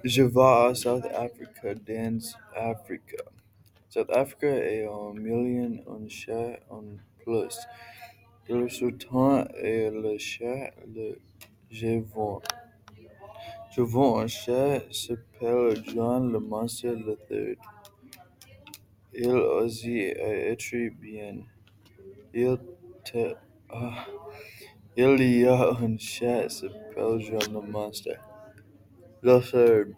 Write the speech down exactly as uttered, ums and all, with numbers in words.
Je vais à South Africa dans Africa. South Africa est un million un chat en plus. Le sultan est le chat le je vends. Je vends un chat s'appelle John le Master le third. Il aussi est bien. Il te ah, il y a un chat s'appelle John le Master. Le third.